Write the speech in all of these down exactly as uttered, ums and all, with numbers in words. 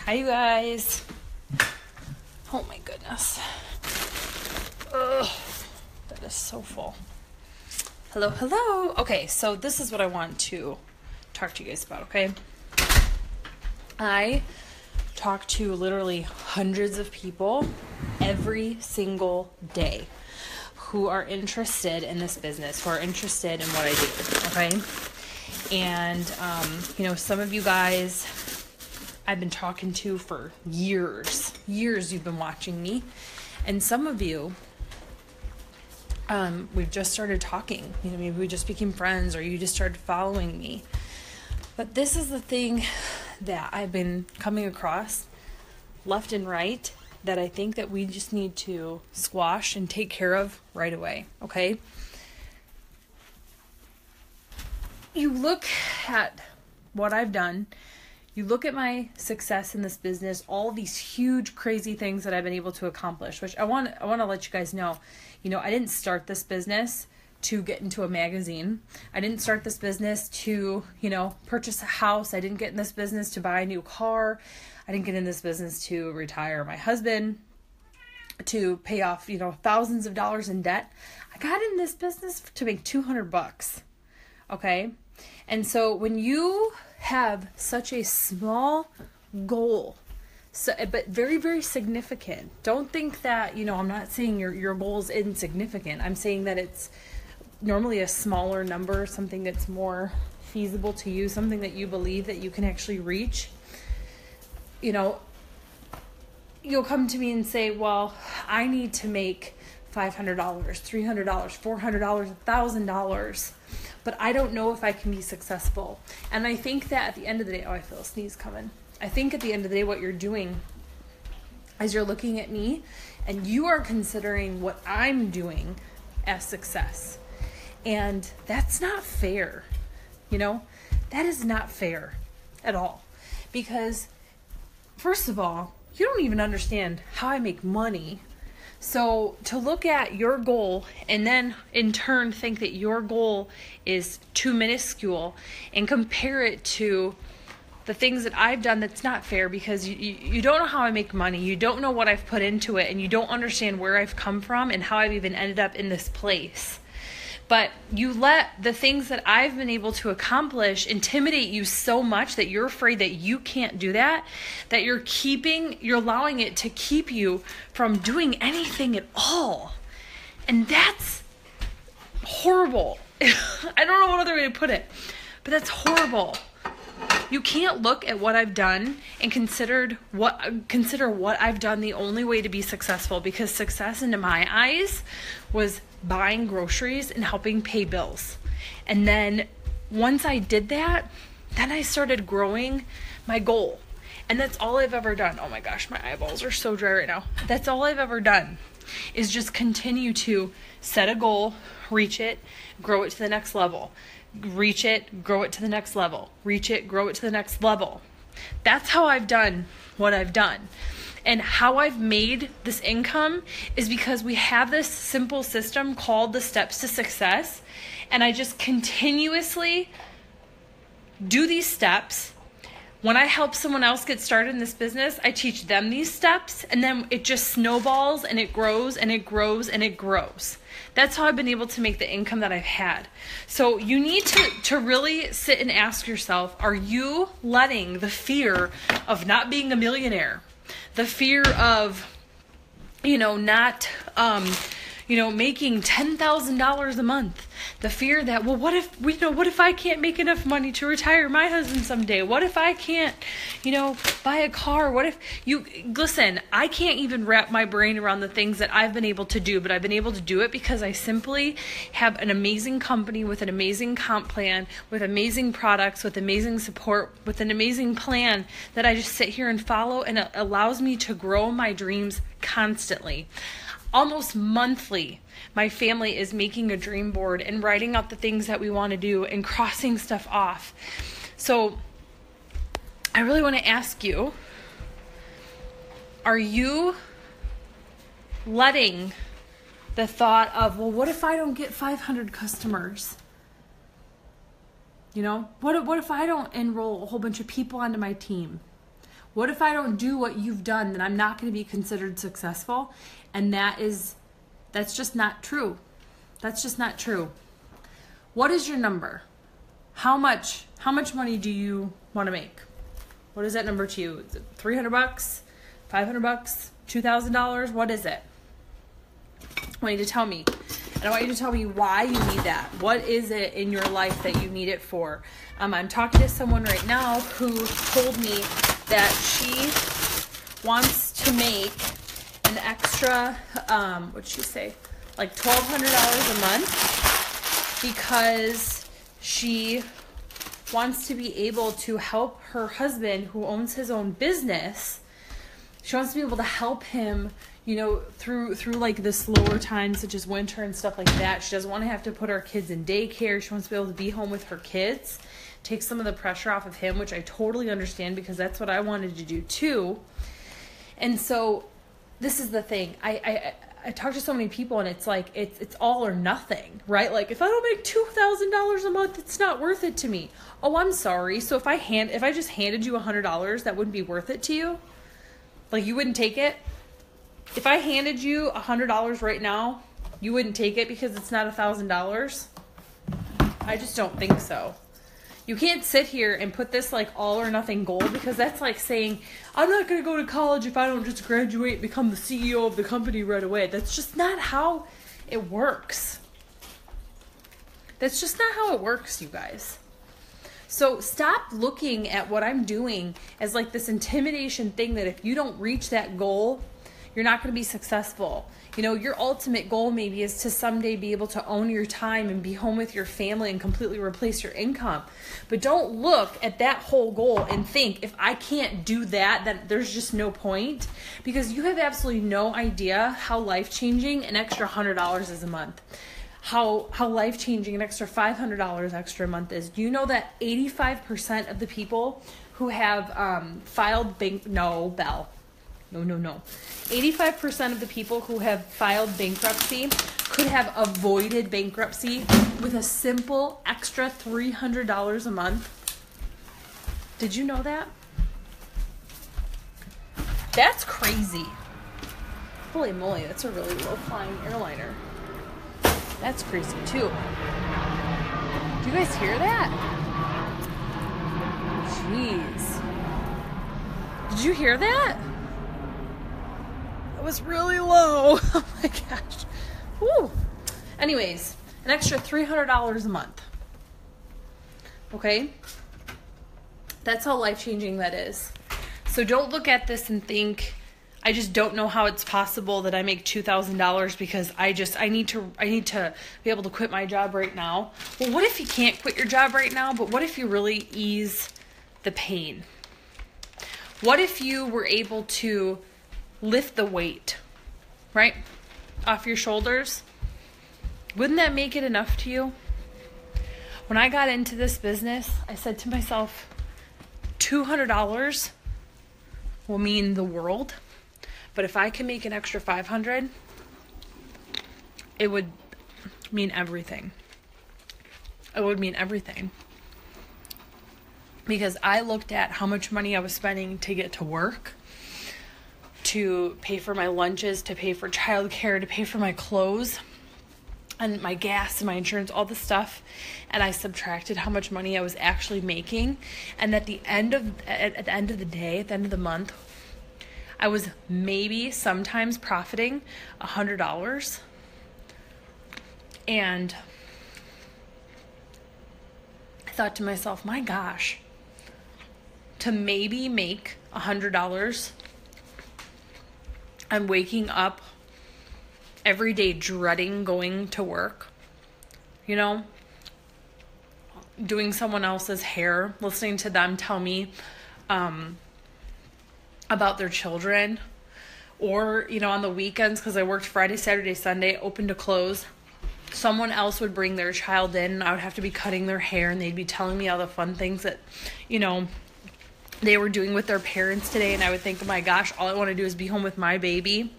Hi, you guys. Oh my goodness. Ugh, that is so full. Hello, hello. Okay, so this is what I want to talk to you guys about, okay? I talk to literally hundreds of people every single day who are interested in this business, who are interested in what I do, okay? And, um, you know, some of you guys I've been talking to for years, years you've been watching me. And some of you, um, we've just started talking. You know, maybe we just became friends or you just started following me. But this is the thing that I've been coming across left and right that I think that we just need to squash and take care of right away, okay? You look at what I've done. You look at my success in this business, all these huge, crazy things that I've been able to accomplish, which I want, I want to let you guys know, you know, I didn't start this business to get into a magazine. I didn't start this business to, you know, purchase a house. I didn't get in this business to buy a new car. I didn't get in this business to retire my husband, to pay off, you know, thousands of dollars in debt. I got in this business to make two hundred bucks. Okay. And so when you have such a small goal, so, but very, very significant, don't think that, you know, I'm not saying your, your goal is insignificant. I'm saying that it's normally a smaller number, something that's more feasible to you, something that you believe that you can actually reach. You know, you'll come to me and say, well, I need to make five hundred dollars, three hundred dollars, four hundred dollars, one thousand dollars. But I don't know if I can be successful. And I think that at the end of the day, oh, I feel a sneeze coming. I think at the end of the day, what you're doing is you're looking at me and you are considering what I'm doing as success. And that's not fair. You know, that is not fair at all. Because first of all, you don't even understand how I make money. So to look at your goal and then in turn think that your goal is too minuscule and compare it to the things that I've done, that's not fair, because you, you, you don't know how I make money. You don't know what I've put into it, and you don't understand where I've come from and how I've even ended up in this place. But you let the things that I've been able to accomplish intimidate you so much that you're afraid that you can't do that, that you're keeping, you're allowing it to keep you from doing anything at all. And that's horrible. I don't know what other way to put it, but that's horrible. You can't look at what I've done and considered what consider what I've done the only way to be successful, because success in my eyes was buying groceries and helping pay bills. And then once I did that, then I started growing my goal. And that's all I've ever done. Oh my gosh, my eyeballs are so dry right now. That's all I've ever done is just continue to set a goal, reach it, grow it to the next level. Reach it, grow it to the next level. Reach it, grow it to the next level. That's how I've done what I've done. And how I've made this income is because we have this simple system called the steps to success. And I just continuously do these steps. When I help someone else get started in this business, I teach them these steps, and then it just snowballs and it grows and it grows and it grows. That's how I've been able to make the income that I've had. So you need to, to really sit and ask yourself, are you letting the fear of not being a millionaire, the fear of, you know, not, um, you know, making ten thousand dollars a month, the fear that, well, what if, you know, what if I can't make enough money to retire my husband someday? What if I can't, you know, buy a car? What if you, listen, I can't even wrap my brain around the things that I've been able to do, but I've been able to do it because I simply have an amazing company with an amazing comp plan, with amazing products, with amazing support, with an amazing plan that I just sit here and follow, and it allows me to grow my dreams constantly. Almost monthly, my family is making a dream board and writing out the things that we want to do and crossing stuff off. So I really want to ask you, are you letting the thought of, well, what if I don't get five hundred customers? You know, what if, what if I don't enroll a whole bunch of people onto my team? What if I don't do what you've done? Then I'm not going to be considered successful. And that is, that's just not true. That's just not true. What is your number? How much, how much money do you want to make? What is that number to you? Is it three hundred bucks? five hundred bucks? two thousand dollars? What is it? I want you to tell me. And I want you to tell me why you need that. What is it in your life that you need it for? Um, I'm talking to someone right now who told me that she wants to make an extra, um, what'd she say? Like twelve hundred dollars a month because she wants to be able to help her husband who owns his own business. She wants to be able to help him, you know, through through like the slower times such as winter and stuff like that. She doesn't want to have to put her kids in daycare. She wants to be able to be home with her kids, take some of the pressure off of him, which I totally understand because that's what I wanted to do too. And so this is the thing. I I, I talk to so many people and it's like it's it's all or nothing, right? Like if I don't make two thousand dollars a month, it's not worth it to me. Oh, I'm sorry. So if I hand if I just handed you one hundred dollars, that wouldn't be worth it to you? Like you wouldn't take it? If I handed you one hundred dollars right now, you wouldn't take it because it's not one thousand dollars? I just don't think so. You can't sit here and put this like all or nothing goal because that's like saying, I'm not going to go to college if I don't just graduate and become the C E O of the company right away. That's just not how it works. That's just not how it works, you guys. So stop looking at what I'm doing as like this intimidation thing that if you don't reach that goal, you're not going to be successful. You know, your ultimate goal maybe is to someday be able to own your time and be home with your family and completely replace your income. But don't look at that whole goal and think, if I can't do that, then there's just no point. Because you have absolutely no idea how life-changing an extra one hundred dollars is a month. How how life-changing an extra five hundred dollars extra a month is. Do you know that eighty-five percent of the people who have um, filed bank... No, Belle. No, no, no. eighty-five percent of the people who have filed bankruptcy could have avoided bankruptcy with a simple extra three hundred dollars a month. Did you know that? That's crazy. Holy moly, that's a really low-flying airliner. That's crazy, too. Do you guys hear that? Jeez. Did you hear that? It was really low. Oh my gosh. Woo. Anyways, an extra three hundred dollars a month. Okay? That's how life-changing that is. So don't look at this and think, I just don't know how it's possible that I make two thousand dollars because I just, I need to, I need to be able to quit my job right now. Well, what if you can't quit your job right now, but what if you really ease the pain? What if you were able to lift the weight, right, off your shoulders? Wouldn't that make it enough to you? When I got into this business, I said to myself, two hundred dollars will mean the world, but if I can make an extra five hundred dollars, it would mean everything. It would mean everything. Because I looked at how much money I was spending to get to work, to pay for my lunches, to pay for childcare, to pay for my clothes and my gas and my insurance, all the stuff. And I subtracted how much money I was actually making. And at the end of at, at the end of the day, at the end of the month, I was maybe sometimes profiting a hundred dollars. And I thought to myself, my gosh, to maybe make a hundred dollars, I'm waking up every day dreading going to work, you know, doing someone else's hair, listening to them tell me um, about their children, or, you know, on the weekends, because I worked Friday, Saturday, Sunday, open to close, someone else would bring their child in, and I would have to be cutting their hair, and they'd be telling me all the fun things that, you know, they were doing with their parents today, and I would think, oh my gosh, all I want to do is be home with my baby.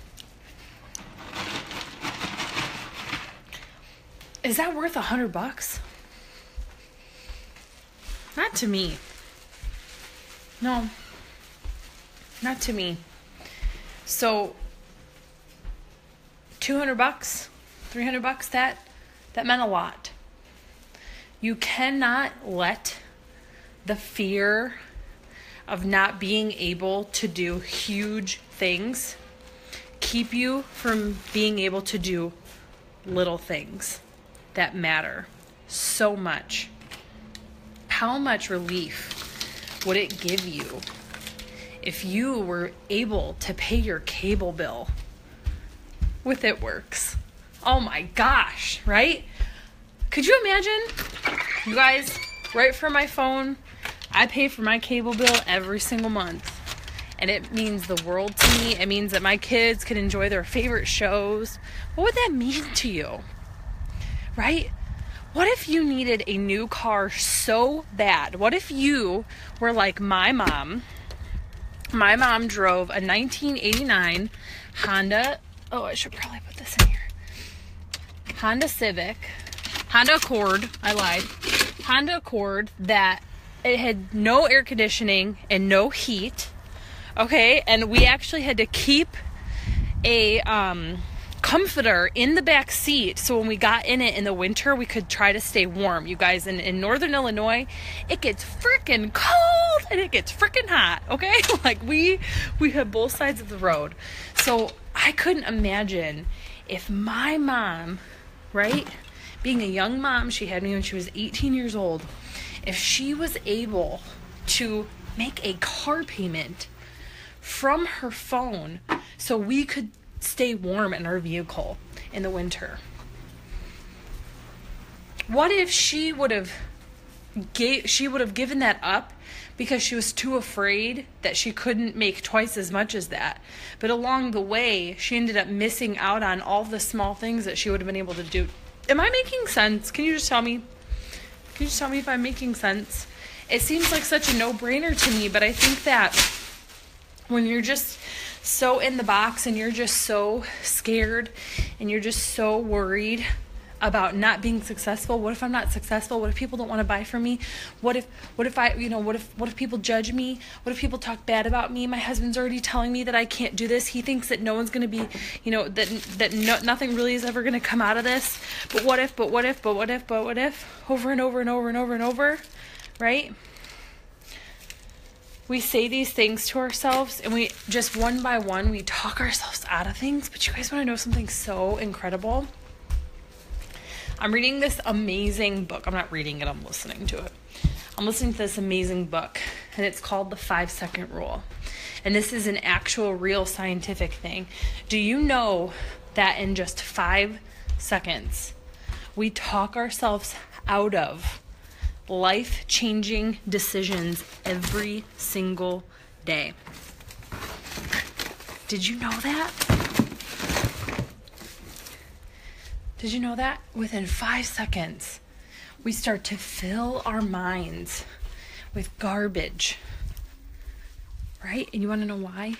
Is that worth a hundred bucks? Not to me. No. not to me. So two hundred bucks, three hundred bucks, that that meant a lot. You cannot let the fear of not being able to do huge things keep you from being able to do little things that matter so much. How much relief would it give you if you were able to pay your cable bill with It Works? Oh my gosh, right? Could you imagine? You guys, right from my phone, I pay for my cable bill every single month. And it means the world to me. It means that my kids can enjoy their favorite shows. What would that mean to you? Right? What if you needed a new car so bad? What if you were like my mom? My mom drove a nineteen eighty-nine Honda. Oh, I should probably put this in here. Honda Civic. Honda Accord. I lied. Honda Accord that it had no air conditioning and no heat. Okay, and we actually had to keep a um, comforter in the back seat so when we got in it in the winter, we could try to stay warm. You guys, in, in northern Illinois, it gets freaking cold and it gets freaking hot, okay? Like, we, we have both sides of the road. So I couldn't imagine if my mom, right, being a young mom, she had me when she was eighteen years old, if she was able to make a car payment from her phone so we could stay warm in our vehicle in the winter. What if she would have gave, she would have given that up because she was too afraid that she couldn't make twice as much as that? But along the way, she ended up missing out on all the small things that she would have been able to do. Am I making sense? Can you just tell me? Can you just tell me if I'm making sense? It seems like such a no-brainer to me, but I think that when you're just so in the box and you're just so scared and you're just so worried about not being successful. What if I'm not successful? What if people don't want to buy from me? What if, what if I, you know, what if, what if people judge me? What if people talk bad about me? My husband's already telling me that I can't do this. He thinks that no one's going to be, you know, that, that no, nothing really is ever going to come out of this. But what if, but what if, but what if, but what if, over and over and over and over and over, right? We say these things to ourselves and we just one by one, we talk ourselves out of things. But you guys want to know something so incredible? I'm reading this amazing book. I'm not reading it, I'm listening to it. I'm listening to this amazing book and it's called The Five Second Rule. And this is an actual real scientific thing. Do you know that in just five seconds, we talk ourselves out of life-changing decisions every single day? Did you know that? Did you know that? Within five seconds, we start to fill our minds with garbage, right? And you want to know why?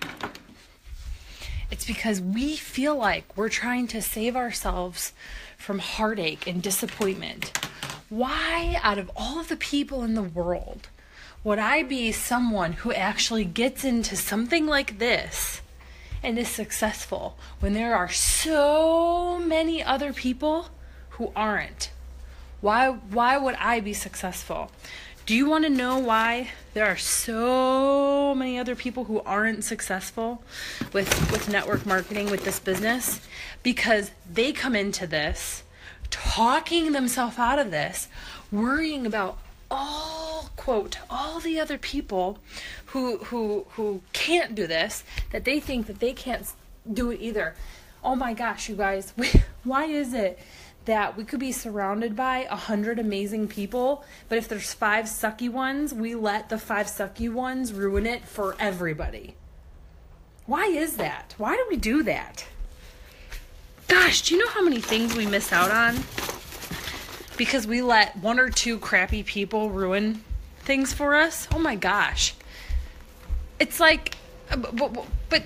It's because we feel like we're trying to save ourselves from heartache and disappointment. Why, out of all of the people in the world, would I be someone who actually gets into something like this and is successful when there are so many other people who aren't? Why, why would I be successful? Do you want to know why there are so many other people who aren't successful with, with network marketing, with this business? Because they come into this talking themselves out of this, worrying about all, quote, all the other people who who who can't do this, that they think that they can't do it either. Oh my gosh, you guys, we, why is it that we could be surrounded by a hundred amazing people, but if there's five sucky ones, we let the five sucky ones ruin it for everybody? Why is that? Why do we do that? Gosh, do you know how many things we miss out on because we let one or two crappy people ruin things for us? Oh my gosh. It's like, but, but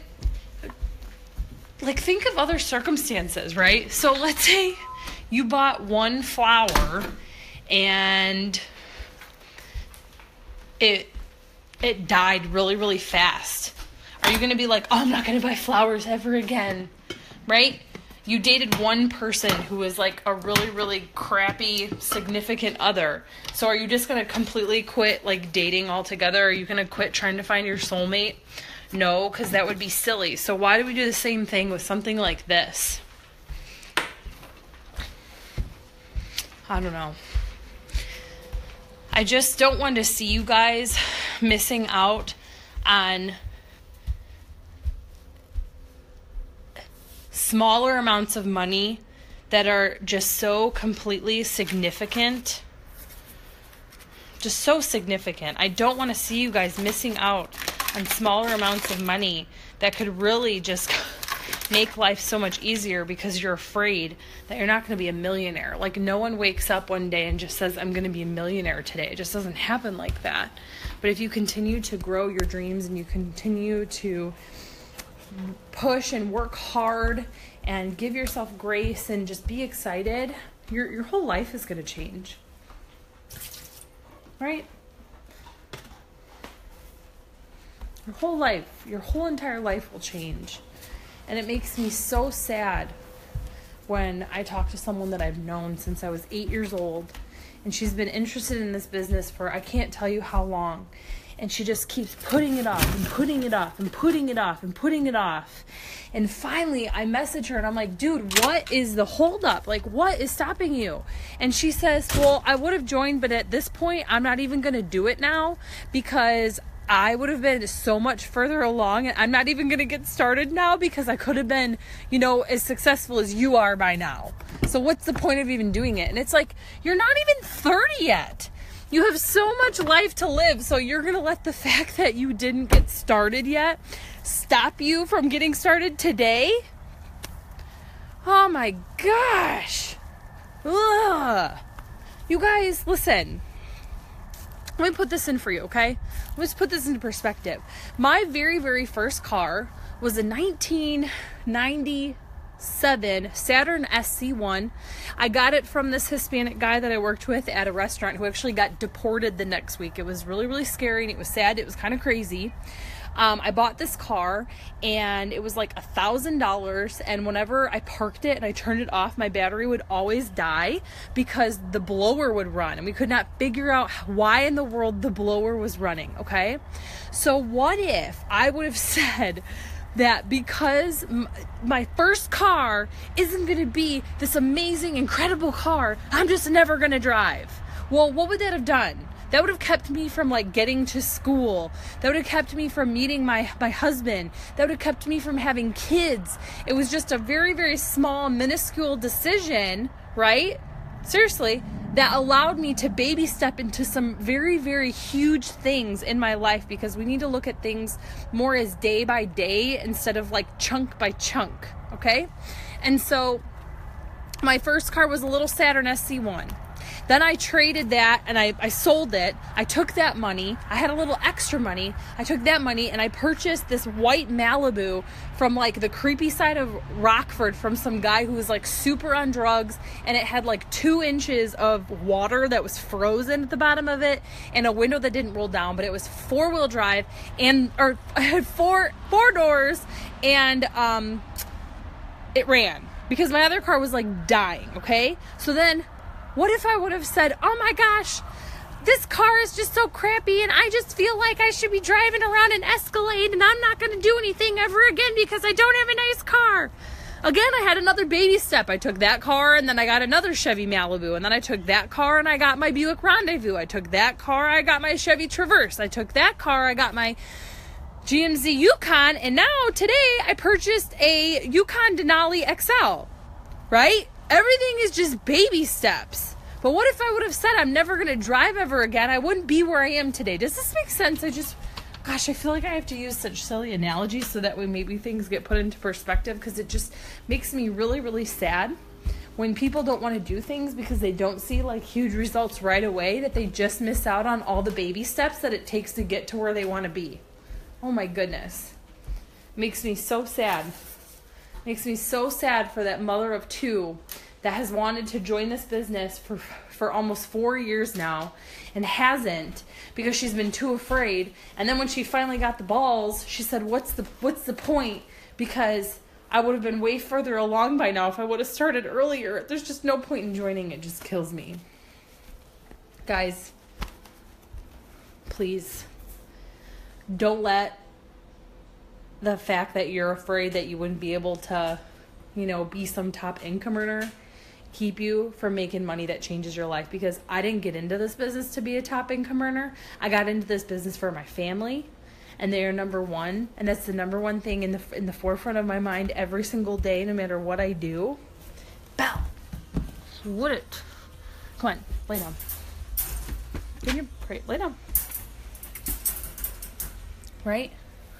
like, think of other circumstances, right? So let's say you bought one flower and it it died really, really fast. Are you going to be like, oh, I'm not going to buy flowers ever again, right? You dated one person who was like a really, really crappy significant other. So are you just going to completely quit like dating altogether? Are you going to quit trying to find your soulmate? No, because that would be silly. So why do we do the same thing with something like this? I don't know. I just don't want to see you guys missing out on smaller amounts of money that are just so completely significant. Just so significant. I don't want to see you guys missing out on smaller amounts of money that could really just make life so much easier because you're afraid that you're not going to be a millionaire. Like, no one wakes up one day and just says, I'm going to be a millionaire today. It just doesn't happen like that. But if you continue to grow your dreams and you continue to push and work hard and give yourself grace and just be excited, your your whole life is going to change. Right? Your whole life, your whole entire life will change. And it makes me so sad when I talk to someone that I've known since I was eight years old, and she's been interested in this business for I can't tell you how long. And she just keeps putting it off and putting it off and putting it off and putting it off. And finally, I message her and I'm like, dude, what is the holdup? Like, what is stopping you? And she says, well, I would have joined, but at this point, I'm not even going to do it now because I would have been so much further along, and I'm not even going to get started now because I could have been, you know, as successful as you are by now. So what's the point of even doing it? And it's like, you're not even thirty yet. You have so much life to live, so you're going to let the fact that you didn't get started yet stop you from getting started today? Oh my gosh. Ugh. You guys, listen. Let me put this in for you, okay? Let's put this into perspective. My very, very first car was a nineteen ninety-seven Saturn S C one. I got it from this Hispanic guy that I worked with at a restaurant who actually got deported the next week. It was really, really scary, and it was sad. It was kind of crazy. Um, I bought this car, and it was like a thousand dollars, and whenever I parked it and I turned it off, my battery would always die because the blower would run, and we could not figure out why in the world the blower was running, okay? So what if I would have said that because m- my first car isn't going to be this amazing, incredible car, I'm just never going to drive? Well, what would that have done? That would have kept me from like getting to school. That would have kept me from meeting my, my husband. That would have kept me from having kids. It was just a very, very small, minuscule decision, right? Seriously, that allowed me to baby step into some very, very huge things in my life, because we need to look at things more as day by day instead of like chunk by chunk, okay? And so my first car was a little Saturn S C one. Then I traded that and I, I sold it. I took that money. I had a little extra money. I took that money and I purchased this white Malibu from like the creepy side of Rockford from some guy who was like super on drugs, and it had like two inches of water that was frozen at the bottom of it and a window that didn't roll down, but it was four wheel drive and, or I had four, four doors, and um, it ran because my other car was like dying. Okay. So then what if I would have said, oh my gosh, this car is just so crappy and I just feel like I should be driving around an Escalade and I'm not going to do anything ever again because I don't have a nice car. Again, I had another baby step. I took that car and then I got another Chevy Malibu, and then I took that car and I got my Buick Rendezvous. I took that car, I got my Chevy Traverse. I took that car, I got my G M C Yukon, and now today I purchased a Yukon Denali X L, right? Everything is just baby steps. But what if I would have said I'm never going to drive ever again? I wouldn't be where I am today. Does this make sense? I just, gosh, I feel like I have to use such silly analogies so that way maybe things get put into perspective, because it just makes me really, really sad when people don't want to do things because they don't see like huge results right away, that they just miss out on all the baby steps that it takes to get to where they want to be. Oh my goodness. It makes me so sad. Makes me so sad for that mother of two that has wanted to join this business for for almost four years now and hasn't because she's been too afraid. And then when she finally got the balls, she said, what's the what's the point? Because I would have been way further along by now if I would have started earlier. There's just no point in joining. It just kills me. Guys, please don't let the fact that you're afraid that you wouldn't be able to, you know, be some top income earner keep you from making money that changes your life. Because I didn't get into this business to be a top income earner. I got into this business for my family, and they are number one, and that's the number one thing in the in the forefront of my mind every single day, no matter what I do. Belle, what it? Come on, lay down. Get your pray, lay down. Right?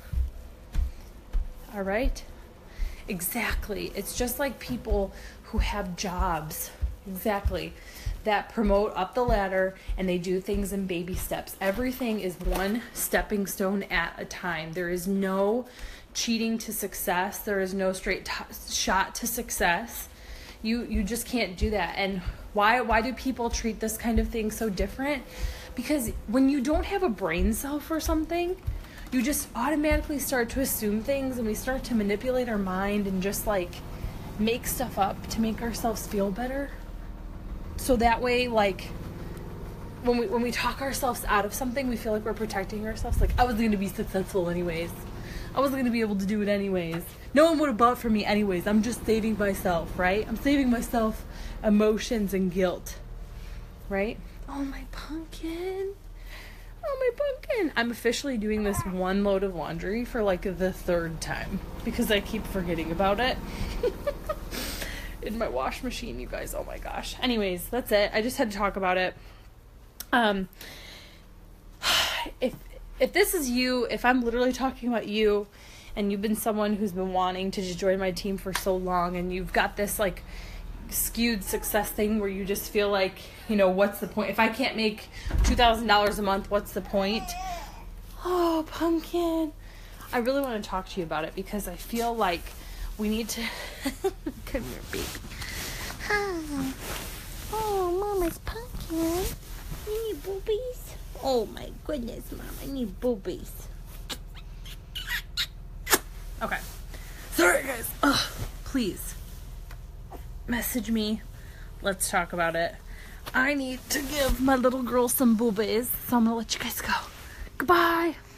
All right? Exactly. It's just like people who have jobs, exactly, that promote up the ladder and they do things in baby steps. Everything is one stepping stone at a time. There is no cheating to success. There is no straight t- shot to success. You you just can't do that. And why why do people treat this kind of thing so different? Because when you don't have a brain cell for something, you just automatically start to assume things, and we start to manipulate our mind and just like make stuff up to make ourselves feel better. So that way, like, when we when we talk ourselves out of something, we feel like we're protecting ourselves. Like, I was going to be successful anyways. I wasn't going to be able to do it anyways. No one would have bought from me anyways. I'm just saving myself, right? I'm saving myself emotions and guilt, right? Oh, my pumpkin. Oh, my pumpkin. I'm officially doing this one load of laundry for like the third time because I keep forgetting about it. In my wash machine, you guys. Oh my gosh. Anyways, that's it. I just had to talk about it. Um, if if this is you, if I'm literally talking about you, and you've been someone who's been wanting to just join my team for so long, and you've got this like skewed success thing where you just feel like, you know, what's the point? If I can't make two thousand dollars a month, what's the point? Oh, pumpkin. I really want to talk to you about it because I feel like we need to... Come here, baby. Hi. Oh, Mama's pumpkin. You need boobies? Oh, my goodness, Mom. I need boobies. Okay. Sorry, guys. Ugh, please. Message me. Let's talk about it. I need to give my little girl some boobies, so I'm going to let you guys go. Goodbye.